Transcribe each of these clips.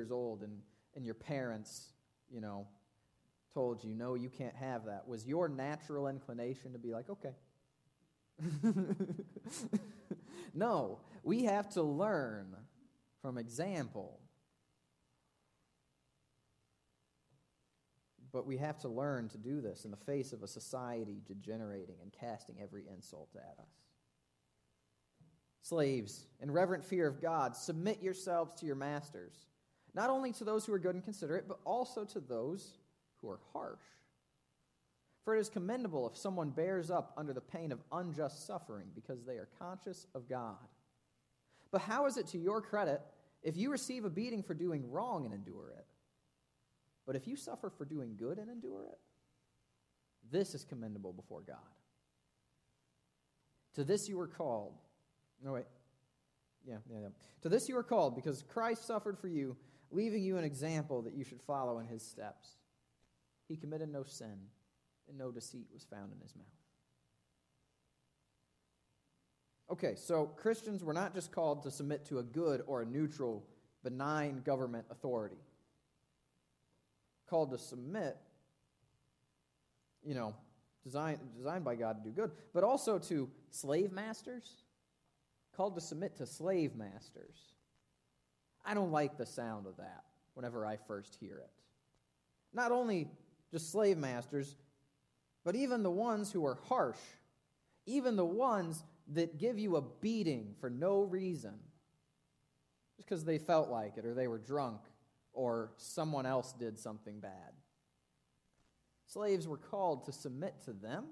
years old and your parents, told you, no, you can't have that, was your natural inclination to be like, okay. No, we have to learn from example. But we have to learn to do this in the face of a society degenerating and casting every insult at us. Slaves, in reverent fear of God, submit yourselves to your masters, not only to those who are good and considerate, but also to those who are harsh. For it is commendable if someone bears up under the pain of unjust suffering because they are conscious of God. But how is it to your credit if you receive a beating for doing wrong and endure it? But if you suffer for doing good and endure it, this is commendable before God. To this you were called. No, wait. Yeah. To this you were called because Christ suffered for you, leaving you an example that you should follow in his steps. He committed no sin, and no deceit was found in his mouth. Okay, so Christians were not just called to submit to a good or a neutral, benign government authority. Called to submit, designed by God to do good, but also to slave masters. Called to submit to slave masters. I don't like the sound of that whenever I first hear it. Not only just slave masters, but even the ones who are harsh, even the ones that give you a beating for no reason, just because they felt like it, or they were drunk, or someone else did something bad. Slaves were called to submit to them.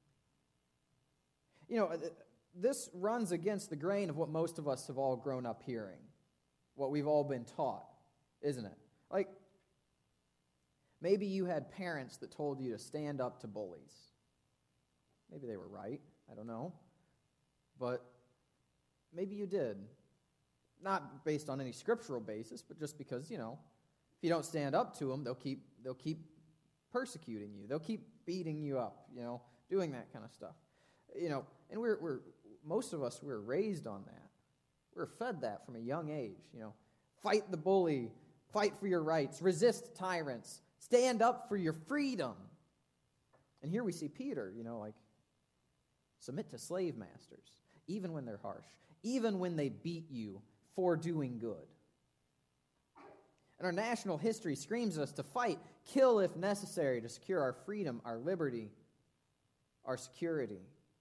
This runs against the grain of what most of us have all grown up hearing, what we've all been taught, isn't it? Like, maybe you had parents that told you to stand up to bullies. Maybe they were right, I don't know. But maybe you did. Not based on any scriptural basis, but just because, if you don't stand up to them, they'll keep persecuting you. They'll keep beating you up, doing that kind of stuff. And most of us were raised on that. We're fed that from a young age, Fight the bully, fight for your rights, resist tyrants, stand up for your freedom. And here we see Peter, submit to slave masters, even when they're harsh, even when they beat you for doing good. And our national history screams at us to fight, kill if necessary, to secure our freedom, our liberty, our security.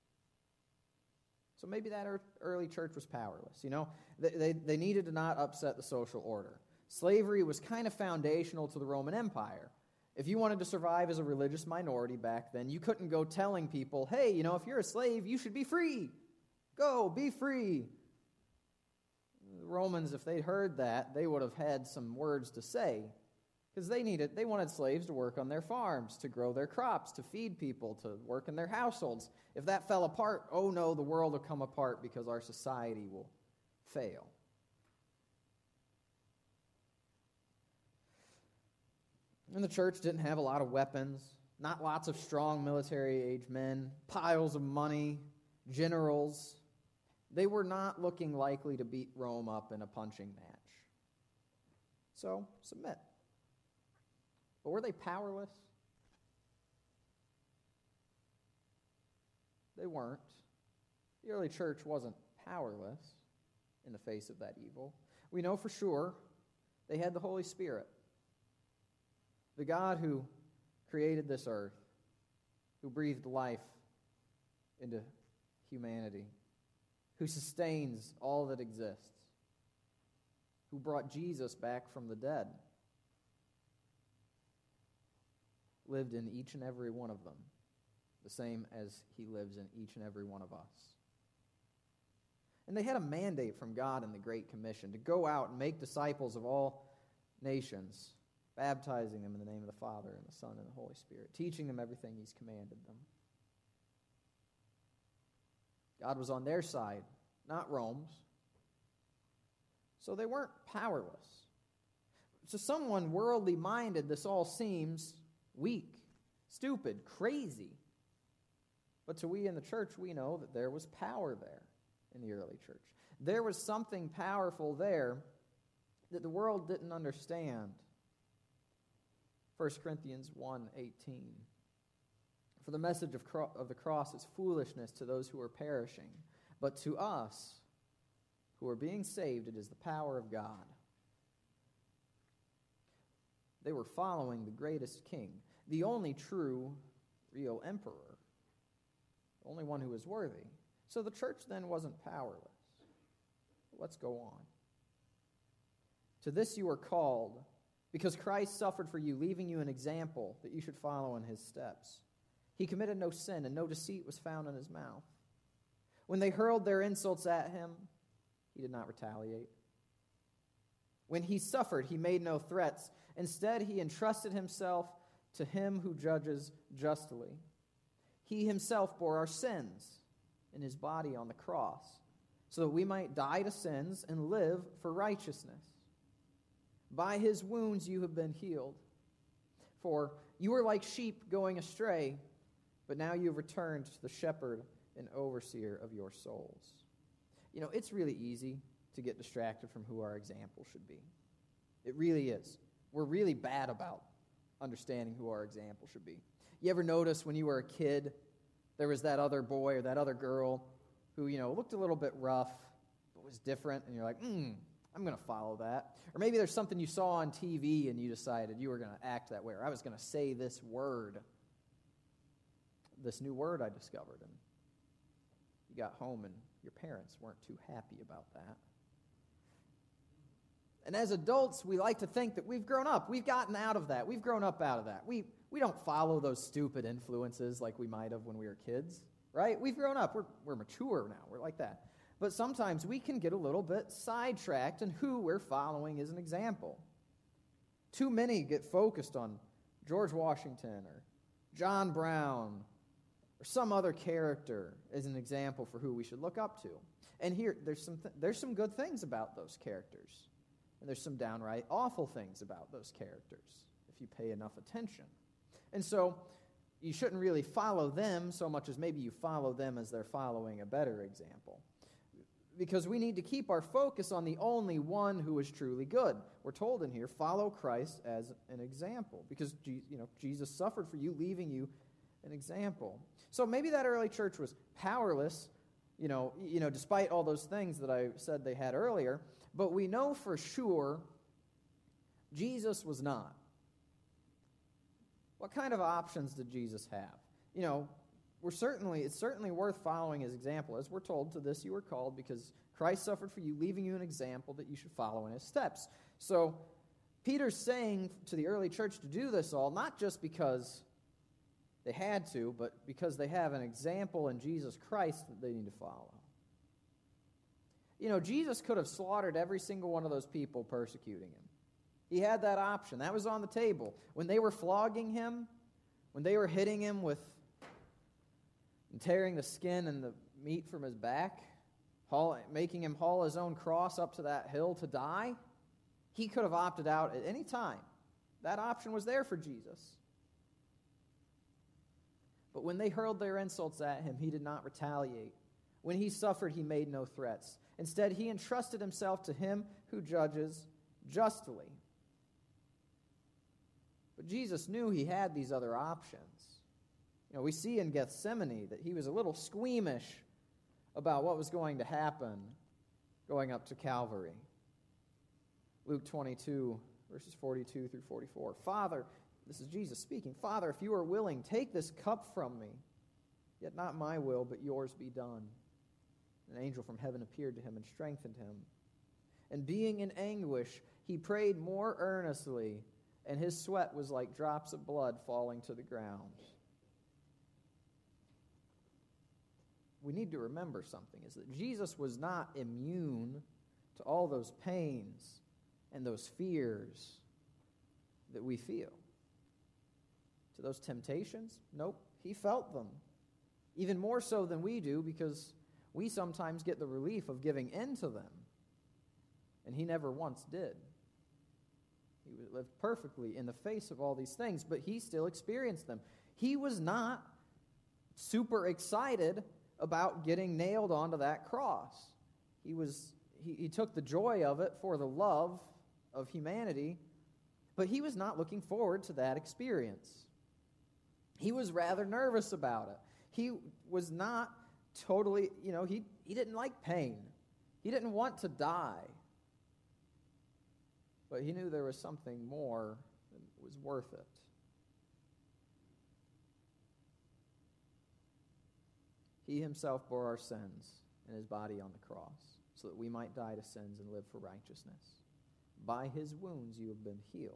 So maybe that early church was powerless. They needed to not upset the social order. Slavery was kind of foundational to the Roman Empire. If you wanted to survive as a religious minority back then, you couldn't go telling people, hey, if you're a slave, you should be free. Go, be free. The Romans, if they'd heard that, they would have had some words to say, because they wanted slaves to work on their farms, to grow their crops, to feed people, to work in their households. If that fell apart, oh no, the world will come apart because our society will fail. And the church didn't have a lot of weapons, not lots of strong military-age men, piles of money, generals. They were not looking likely to beat Rome up in a punching match. So, submit. But were they powerless? They weren't. The early church wasn't powerless in the face of that evil. We know for sure they had the Holy Spirit. The God who created this earth, who breathed life into humanity, who sustains all that exists, who brought Jesus back from the dead, lived in each and every one of them, the same as he lives in each and every one of us. And they had a mandate from God in the Great Commission to go out and make disciples of all nations, baptizing them in the name of the Father and the Son and the Holy Spirit, teaching them everything he's commanded them. God was on their side, not Rome's. So they weren't powerless. To someone worldly minded, this all seems weak, stupid, crazy. But to we in the church, we know that there was power there in the early church. There was something powerful there that the world didn't understand. 1 Corinthians 1:18. For the message of the cross is foolishness to those who are perishing, but to us who are being saved, it is the power of God. They were following the greatest king, the only true, real emperor, the only one who was worthy. So the church then wasn't powerless. Let's go on. To this you are called, because Christ suffered for you, leaving you an example that you should follow in his steps. He committed no sin, and no deceit was found in his mouth. When they hurled their insults at him, he did not retaliate. When he suffered, he made no threats. Instead, he entrusted himself to him who judges justly. He himself bore our sins in his body on the cross, so that we might die to sins and live for righteousness. By his wounds you have been healed. For you were like sheep going astray, but now you have returned to the shepherd and overseer of your souls. You know, it's really easy to get distracted from who our example should be. It really is. We're really bad about understanding who our example should be. You ever notice when you were a kid, there was that other boy or that other girl who, looked a little bit rough, but was different, and you're like, I'm going to follow that. Or maybe there's something you saw on TV and you decided you were going to act that way, or I was going to say this word, this new word I discovered, and you got home and your parents weren't too happy about that. And as adults, we like to think that we've grown up. We've gotten out of that. We've grown up out of that. We don't follow those stupid influences like we might have when we were kids, right? We've grown up. We're mature now. We're like that. But sometimes we can get a little bit sidetracked in who we're following as an example. Too many get focused on George Washington or John Brown or some other character as an example for who we should look up to. And here, there's some good things about those characters. And there's some downright awful things about those characters if you pay enough attention. And so you shouldn't really follow them so much as maybe you follow them as they're following a better example. Because we need to keep our focus on the only one who is truly good. We're told in here, follow Christ as an example. Because Jesus suffered for you, leaving you an example. So maybe that early church was powerless, despite all those things that I said they had earlier. But we know for sure Jesus was not. What kind of options did Jesus have? It's certainly worth following his example. As we're told, to this you were called, because Christ suffered for you, leaving you an example that you should follow in his steps. So Peter's saying to the early church to do this all, not just because they had to, but because they have an example in Jesus Christ that they need to follow. Jesus could have slaughtered every single one of those people persecuting him. He had that option. That was on the table. When they were flogging him, when they were hitting him with and tearing the skin and the meat from his back, making him haul his own cross up to that hill to die, he could have opted out at any time. That option was there for Jesus. But when they hurled their insults at him, he did not retaliate. When he suffered, he made no threats. Instead, he entrusted himself to him who judges justly. But Jesus knew he had these other options. We see in Gethsemane that he was a little squeamish about what was going to happen going up to Calvary. Luke 22, verses 42 through 44. Father, this is Jesus speaking, Father, if you are willing, take this cup from me, yet not my will, but yours be done. An angel from heaven appeared to him and strengthened him. And being in anguish, he prayed more earnestly, and his sweat was like drops of blood falling to the ground. We need to remember something, is that Jesus was not immune to all those pains and those fears that we feel. To those temptations? Nope, he felt them. Even more so than we do, because we sometimes get the relief of giving in to them. And he never once did. He lived perfectly in the face of all these things, but he still experienced them. He was not super excited about getting nailed onto that cross. He took the joy of it for the love of humanity, but he was not looking forward to that experience. He was rather nervous about it. He was not totally, he didn't like pain. He didn't want to die. But he knew there was something more that was worth it. He himself bore our sins in his body on the cross, so that we might die to sins and live for righteousness. By his wounds you have been healed.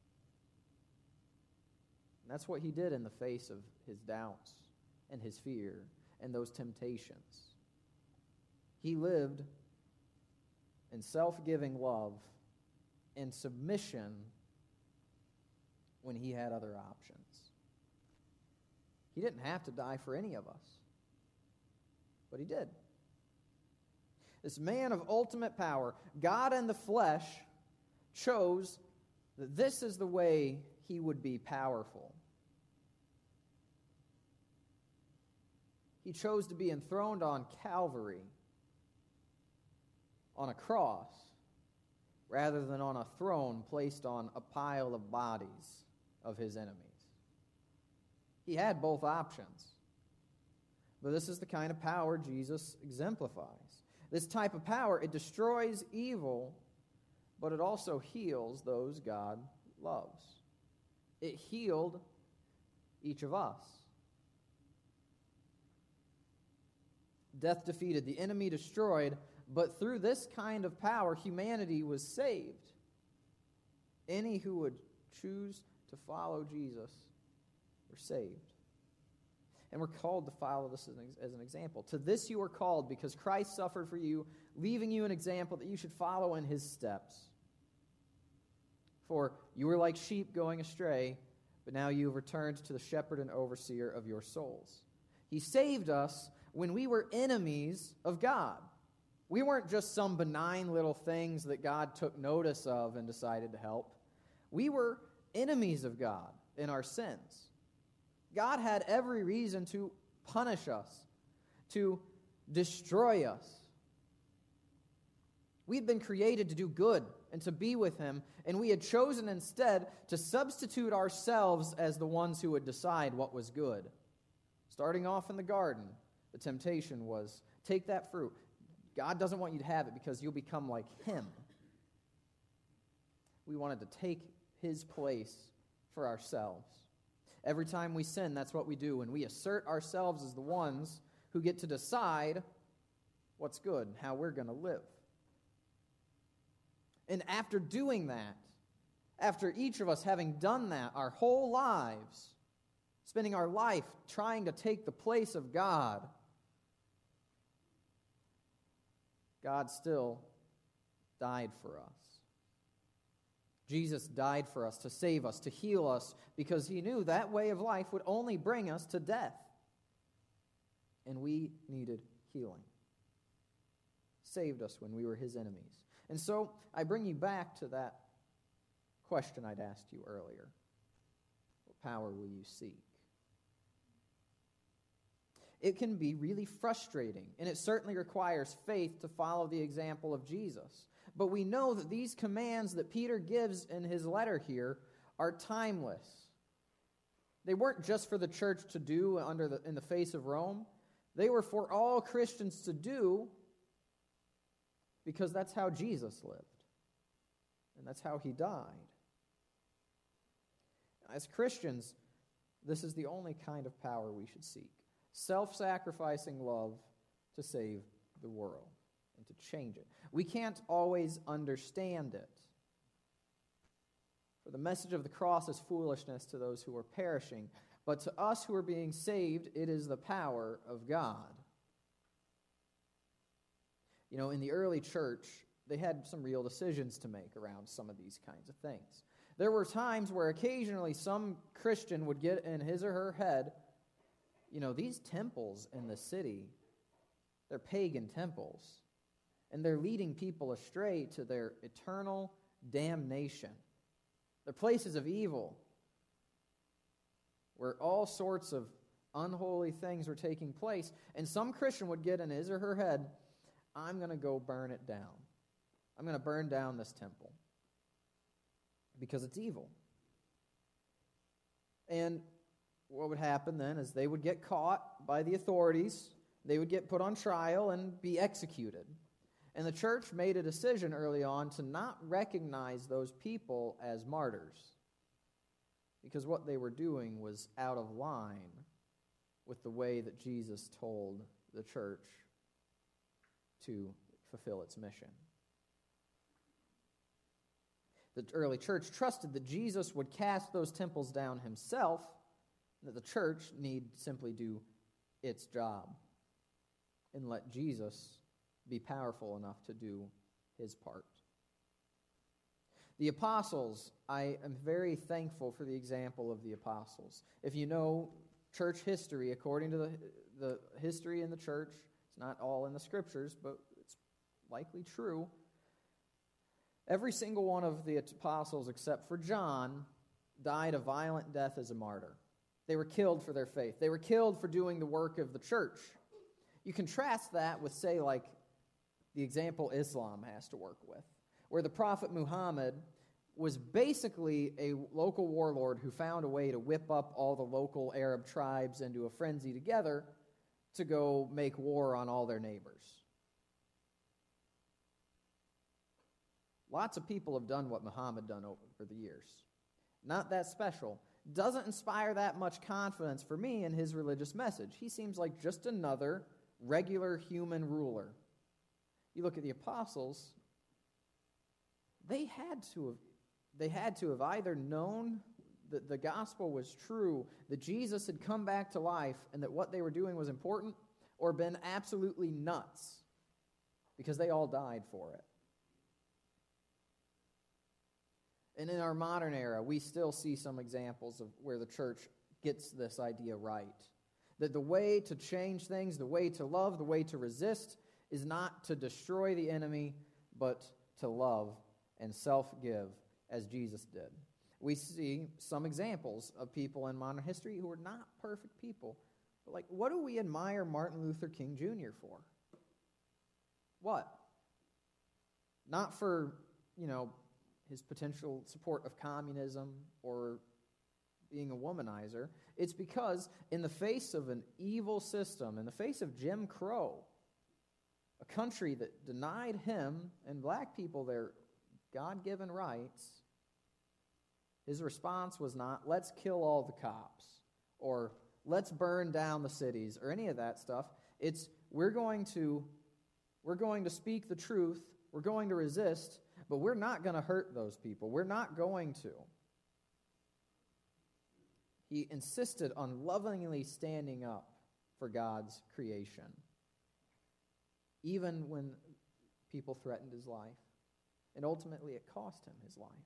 And that's what he did in the face of his doubts and his fear and those temptations. He lived in self-giving love and submission when he had other options. He didn't have to die for any of us, but he did. This man of ultimate power, God in the flesh, chose that this is the way he would be powerful. He chose to be enthroned on Calvary, on a cross, rather than on a throne placed on a pile of bodies of his enemies. He had both options. But this is the kind of power Jesus exemplifies. This type of power, it destroys evil, but it also heals those God loves. It healed each of us. Death defeated, the enemy destroyed, but through this kind of power, humanity was saved. Any who would choose to follow Jesus were saved. And we're called to follow this as an example. To this you are called because Christ suffered for you, leaving you an example that you should follow in his steps. For you were like sheep going astray, but now you have returned to the shepherd and overseer of your souls. He saved us when we were enemies of God. We weren't just some benign little things that God took notice of and decided to help. We were enemies of God in our sins. God had every reason to punish us, to destroy us. We'd been created to do good and to be with him, and we had chosen instead to substitute ourselves as the ones who would decide what was good. Starting off in the garden, the temptation was, take that fruit. God doesn't want you to have it because you'll become like him. We wanted to take his place for ourselves. Every time we sin, that's what we do. And we assert ourselves as the ones who get to decide what's good and how we're going to live. And after doing that, after each of us having done that our whole lives, spending our life trying to take the place of God, God still died for us. Jesus died for us, to save us, to heal us, because he knew that way of life would only bring us to death. And we needed healing. Saved us when we were his enemies. And so I bring you back to that question I'd asked you earlier. What power will you seek? It can be really frustrating, and it certainly requires faith to follow the example of Jesus. But we know that these commands that Peter gives in his letter here are timeless. They weren't just for the church to do in the face of Rome. They were for all Christians to do because that's how Jesus lived. And that's how he died. As Christians, this is the only kind of power we should seek. Self-sacrificing love to save the world and to change it. We can't always understand it. For the message of the cross is foolishness to those who are perishing, but to us who are being saved, it is the power of God. You know, in the early church, they had some real decisions to make around some of these kinds of things. There were times where occasionally some Christian would get in his or her head, you know, these temples in the city, they're pagan temples, and they're leading people astray to their eternal damnation. They're places of evil where all sorts of unholy things are taking place, and some Christian would get in his or her head, I'm going to go burn it down. I'm going to burn down this temple. because it's evil. And what would happen then is they would get caught by the authorities, they would get put on trial and be executed. And the church made a decision early on to not recognize those people as martyrs, because what they were doing was out of line with the way that Jesus told the church to fulfill its mission. The early church trusted that Jesus would cast those temples down himself, and that the church need simply do its job and let Jesus be powerful enough to do his part. The apostles, I am very thankful for the example of the apostles. If you know church history, according to the history in the church, it's not all in the scriptures, but it's likely true. Every single one of the apostles, except for John, died a violent death as a martyr. They were killed for their faith. They were killed for doing the work of the church. You contrast that with, say, like the example Islam has to work with, where the Prophet Muhammad was basically a local warlord who found a way to whip up all the local Arab tribes into a frenzy together to go make war on all their neighbors. Lots of people have done what Muhammad done over the years. Not that special. Doesn't inspire that much confidence for me in his religious message. He seems like just another regular human ruler. You look at the apostles, they had to have either known that the gospel was true, that Jesus had come back to life, and that what they were doing was important, or been absolutely nuts, because they all died for it. And in our modern era, we still see some examples of where the church gets this idea right. That the way to change things, the way to love, the way to resist, is not to destroy the enemy, but to love and self-give, as Jesus did. We see some examples of people in modern history who are not perfect people. But like, what do we admire Martin Luther King Jr. for? What? Not for, his potential support of communism or being a womanizer. It's because in the face of an evil system, in the face of Jim Crow, a country that denied him and black people their God-given rights, his response was not, let's kill all the cops, or let's burn down the cities, or any of that stuff. It's, we're going to speak the truth, we're going to resist, but we're not going to hurt those people. We're not going to. He insisted on lovingly standing up for God's creation, even when people threatened his life. And ultimately, it cost him his life.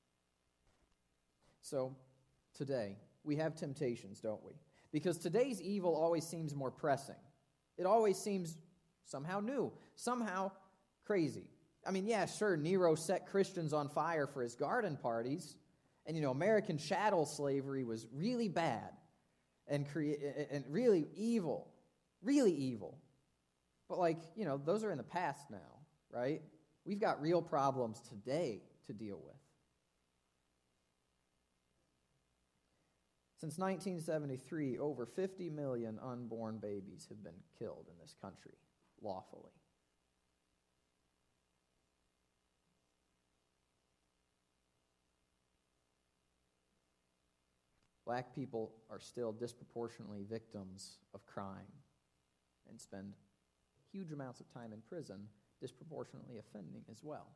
So, today, we have temptations, don't we? Because today's evil always seems more pressing. It always seems somehow new, somehow crazy. I mean, yeah, sure, Nero set Christians on fire for his garden parties, and, American chattel slavery was really bad and really evil, But, those are in the past now, right? We've got real problems today to deal with. Since 1973, over 50 million unborn babies have been killed in this country lawfully. Black people are still disproportionately victims of crime and spend huge amounts of time in prison, disproportionately offending as well,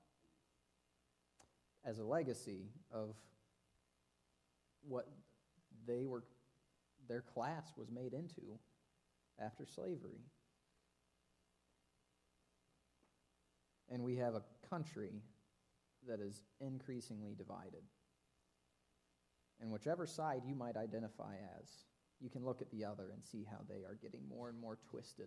as a legacy of what their class was made into after slavery. And we have a country that is increasingly divided. And whichever side you might identify as, you can look at the other and see how they are getting more and more twisted.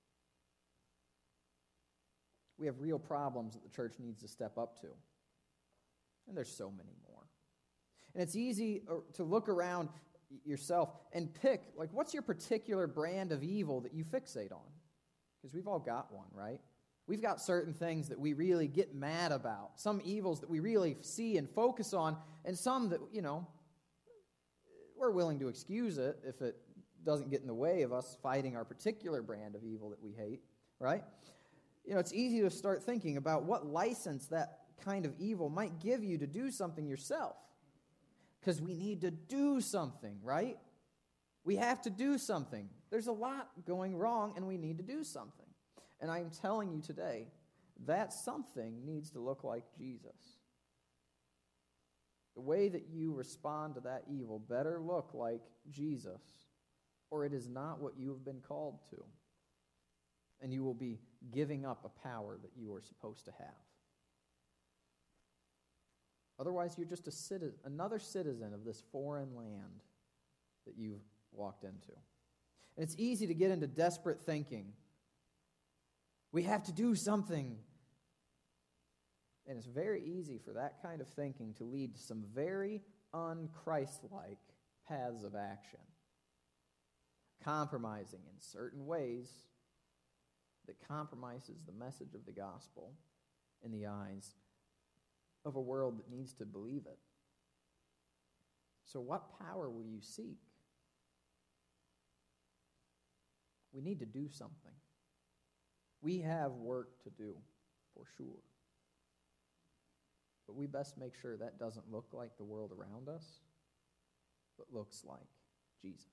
We have real problems that the church needs to step up to. And there's so many more. And it's easy to look around yourself and pick, what's your particular brand of evil that you fixate on? Because we've all got one, right? We've got certain things that we really get mad about, some evils that we really see and focus on, and some that, we're willing to excuse it if it doesn't get in the way of us fighting our particular brand of evil that we hate, right? It's easy to start thinking about what license that kind of evil might give you to do something yourself. Because we need to do something, right? We have to do something. There's a lot going wrong, and we need to do something. And I'm telling you today, that something needs to look like Jesus. The way that you respond to that evil better look like Jesus, or it is not what you have been called to. And you will be giving up a power that you are supposed to have. Otherwise, you're just another citizen of this foreign land that you've walked into. And it's easy to get into desperate thinking. We have to do something. And it's very easy for that kind of thinking to lead to some very un-Christ-like paths of action. Compromising in certain ways that compromises the message of the gospel in the eyes of a world that needs to believe it. So what power will you seek? We need to do something. We have work to do, for sure. But we best make sure that doesn't look like the world around us, but looks like Jesus.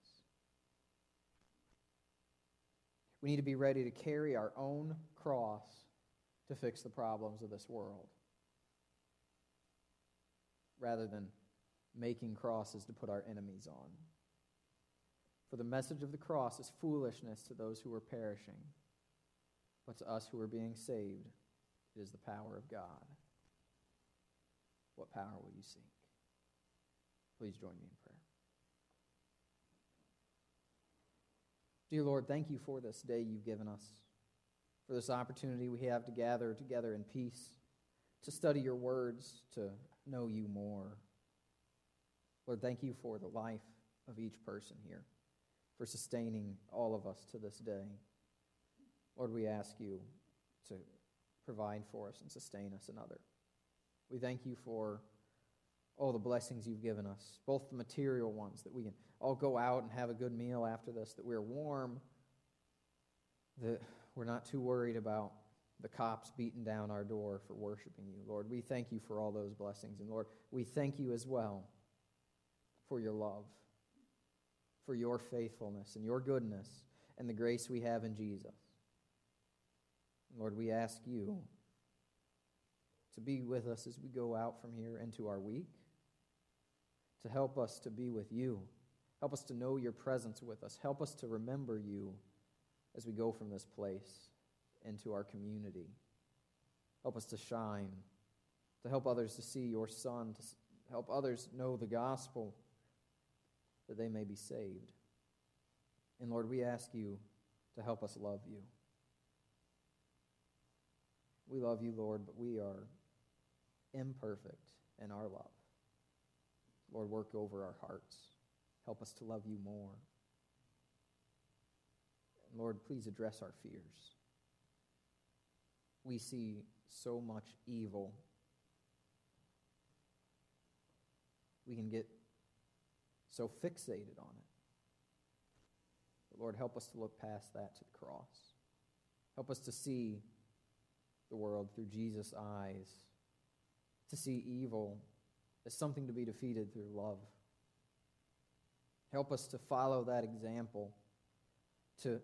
We need to be ready to carry our own cross to fix the problems of this world, rather than making crosses to put our enemies on. For the message of the cross is foolishness to those who are perishing, but to us who are being saved, it is the power of God. What power will you seek? Please join me in prayer. Dear Lord, thank you for this day you've given us, for this opportunity we have to gather together in peace, to study your words, to know you more. Lord, thank you for the life of each person here, for sustaining all of us to this day. Lord, we ask you to provide for us and sustain us another. We thank you for all the blessings you've given us, both the material ones, that we can all go out and have a good meal after this, that we're warm, that we're not too worried about the cops beating down our door for worshiping you. Lord, we thank you for all those blessings. And Lord, we thank you as well for your love, for your faithfulness and your goodness and the grace we have in Jesus. Lord, we ask you to be with us as we go out from here into our week, to help us to be with you. Help us to know your presence with us. Help us to remember you as we go from this place into our community. Help us to shine, to help others to see your Son, to help others know the gospel, that they may be saved. And Lord, we ask you to help us love you. We love you, Lord, but we are imperfect in our love. Lord, work over our hearts. Help us to love you more. And Lord, please address our fears. We see so much evil. We can get so fixated on it. But Lord, help us to look past that to the cross. Help us to see the world through Jesus' eyes, to see evil as something to be defeated through love. Help us to follow that example, to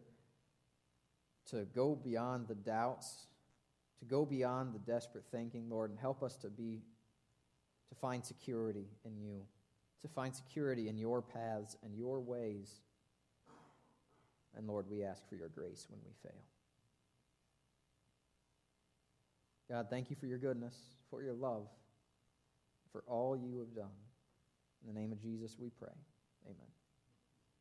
go beyond the doubts, to go beyond the desperate thinking, Lord, and help us to find security in you, to find security in your paths and your ways. And Lord, we ask for your grace when we fail. God, thank you for your goodness, for your love, for all you have done. In the name of Jesus we pray. Amen.